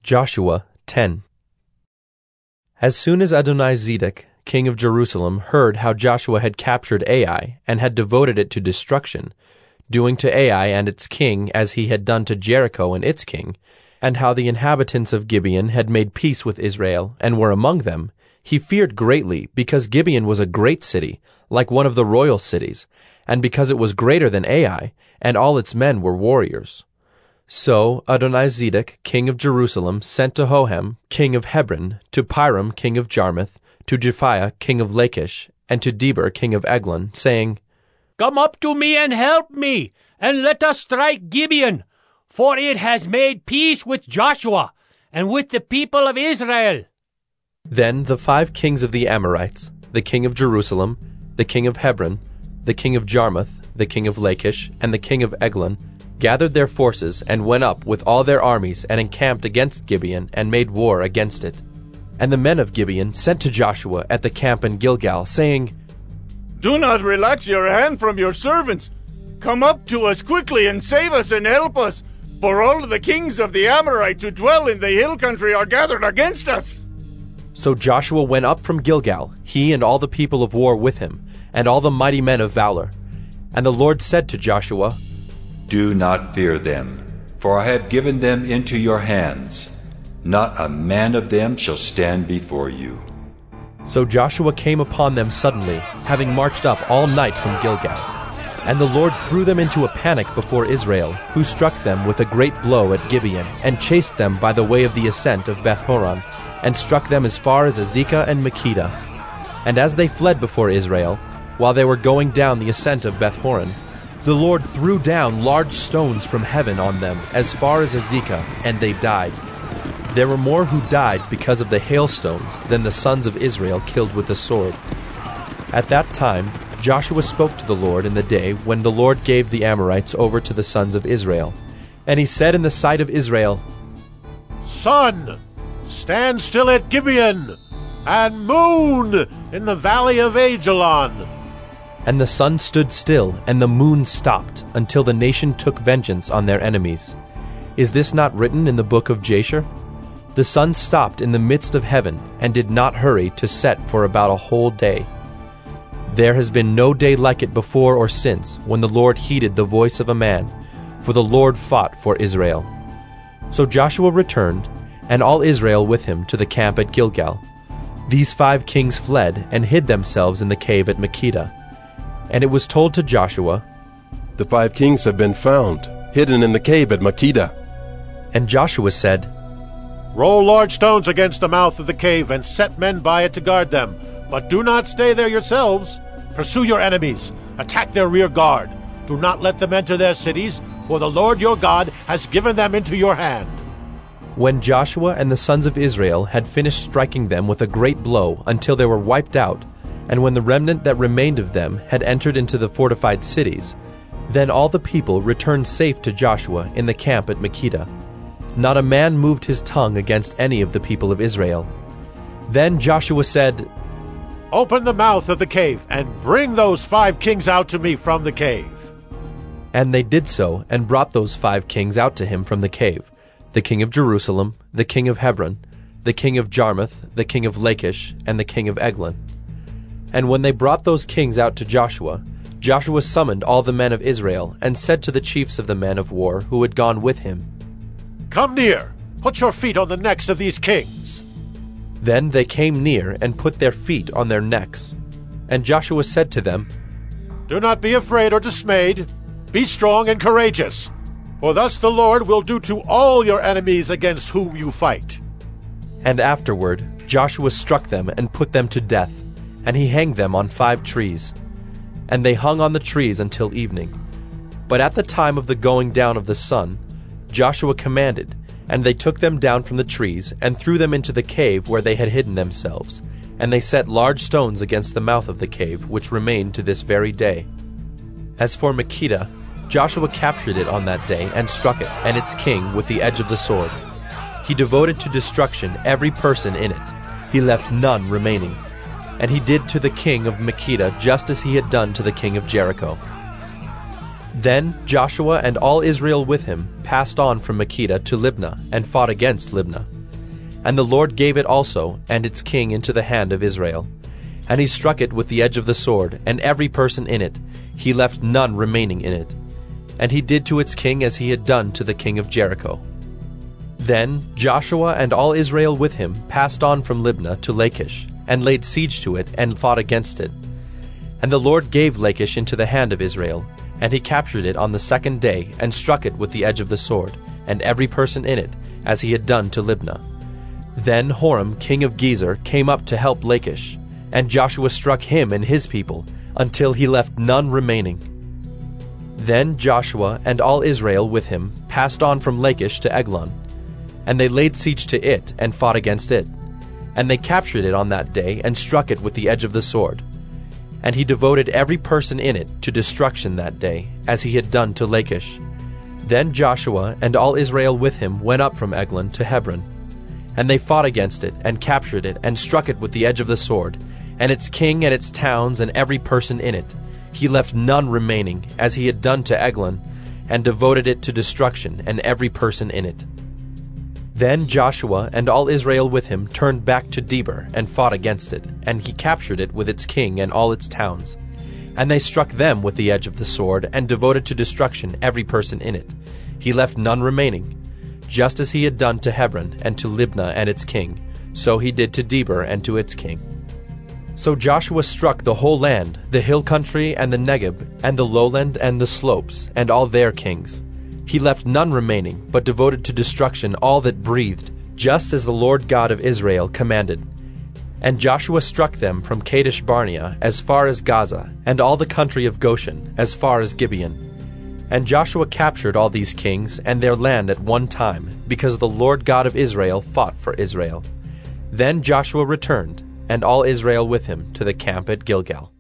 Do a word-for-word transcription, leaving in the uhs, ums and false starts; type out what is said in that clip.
Joshua ten. As soon as Adonizedek, king of Jerusalem, heard how Joshua had captured Ai and had devoted it to destruction, doing to Ai and its king as he had done to Jericho and its king, and how the inhabitants of Gibeon had made peace with Israel and were among them, he feared greatly, because Gibeon was a great city, like one of the royal cities, and because it was greater than Ai, and all its men were warriors. So Adonizedek, king of Jerusalem, sent to Hohem, king of Hebron, to Piram, king of Jarmuth, to Japhiah, king of Lachish, and to Deber, king of Eglon, saying, Come up to me and help me, and let us strike Gibeon, for it has made peace with Joshua and with the people of Israel. Then the five kings of the Amorites, the king of Jerusalem, the king of Hebron, the king of Jarmuth, the king of Lachish, and the king of Eglon, gathered their forces and went up with all their armies and encamped against Gibeon and made war against it. And the men of Gibeon sent to Joshua at the camp in Gilgal, saying, Do not relax your hand from your servants. Come up to us quickly and save us and help us, for all the kings of the Amorites who dwell in the hill country are gathered against us. So Joshua went up from Gilgal, he and all the people of war with him, and all the mighty men of valor. And the Lord said to Joshua, Do not fear them, for I have given them into your hands. Not a man of them shall stand before you. So Joshua came upon them suddenly, having marched up all night from Gilgal. And the Lord threw them into a panic before Israel, who struck them with a great blow at Gibeon, and chased them by the way of the ascent of Beth-horon, and struck them as far as Azekah and Makkedah. And as they fled before Israel, while they were going down the ascent of Beth-horon, the Lord threw down large stones from heaven on them as far as Azekah, and they died. There were more who died because of the hailstones than the sons of Israel killed with the sword. At that time Joshua spoke to the Lord in the day when the Lord gave the Amorites over to the sons of Israel. And he said in the sight of Israel, Sun, stand still at Gibeon, and moon in the valley of Ajalon. And the sun stood still, and the moon stopped, until the nation took vengeance on their enemies. Is this not written in the book of Jasher? The sun stopped in the midst of heaven, and did not hurry to set for about a whole day. There has been no day like it before or since, when the Lord heeded the voice of a man, for the Lord fought for Israel. So Joshua returned, and all Israel with him, to the camp at Gilgal. These five kings fled, and hid themselves in the cave at Makkedah. And it was told to Joshua, The five kings have been found, hidden in the cave at Makkedah. And Joshua said, Roll large stones against the mouth of the cave, and set men by it to guard them. But do not stay there yourselves. Pursue your enemies. Attack their rear guard. Do not let them enter their cities, for the Lord your God has given them into your hand. When Joshua and the sons of Israel had finished striking them with a great blow until they were wiped out, and when the remnant that remained of them had entered into the fortified cities, then all the people returned safe to Joshua in the camp at Makkedah. Not a man moved his tongue against any of the people of Israel. Then Joshua said, Open the mouth of the cave, and bring those five kings out to me from the cave. And they did so, and brought those five kings out to him from the cave, the king of Jerusalem, the king of Hebron, the king of Jarmuth, the king of Lachish, and the king of Eglon. And when they brought those kings out to Joshua, Joshua summoned all the men of Israel, and said to the chiefs of the men of war who had gone with him, Come near, put your feet on the necks of these kings. Then they came near, and put their feet on their necks. And Joshua said to them, Do not be afraid or dismayed. Be strong and courageous, for thus the Lord will do to all your enemies against whom you fight. And afterward Joshua struck them and put them to death, and he hanged them on five trees. And they hung on the trees until evening. But at the time of the going down of the sun, Joshua commanded, and they took them down from the trees, and threw them into the cave where they had hidden themselves. And they set large stones against the mouth of the cave, which remain to this very day. As for Makkedah, Joshua captured it on that day, and struck it, and its king, with the edge of the sword. He devoted to destruction every person in it. He left none remaining. And he did to the king of Makkedah just as he had done to the king of Jericho. Then Joshua and all Israel with him passed on from Makkedah to Libnah, and fought against Libnah. And the Lord gave it also, and its king, into the hand of Israel. And he struck it with the edge of the sword, and every person in it. He left none remaining in it. And he did to its king as he had done to the king of Jericho. Then Joshua and all Israel with him passed on from Libnah to Lachish, and laid siege to it, and fought against it. And the Lord gave Lachish into the hand of Israel, and he captured it on the second day, and struck it with the edge of the sword, and every person in it, as he had done to Libnah. Then Horam king of Gezer came up to help Lachish, and Joshua struck him and his people, until he left none remaining. Then Joshua and all Israel with him passed on from Lachish to Eglon, and they laid siege to it, and fought against it. And they captured it on that day, and struck it with the edge of the sword. And he devoted every person in it to destruction that day, as he had done to Lachish. Then Joshua and all Israel with him went up from Eglon to Hebron. And they fought against it, and captured it, and struck it with the edge of the sword, and its king and its towns and every person in it. He left none remaining, as he had done to Eglon, and devoted it to destruction, and every person in it. Then Joshua and all Israel with him turned back to Debir, and fought against it, and he captured it with its king and all its towns. And they struck them with the edge of the sword, and devoted to destruction every person in it. He left none remaining. Just as he had done to Hebron and to Libnah and its king, so he did to Debir and to its king. So Joshua struck the whole land, the hill country and the Negeb, and the lowland and the slopes, and all their kings. He left none remaining, but devoted to destruction all that breathed, just as the Lord God of Israel commanded. And Joshua struck them from Kadesh Barnea as far as Gaza, and all the country of Goshen as far as Gibeon. And Joshua captured all these kings and their land at one time, because the Lord God of Israel fought for Israel. Then Joshua returned, and all Israel with him, to the camp at Gilgal.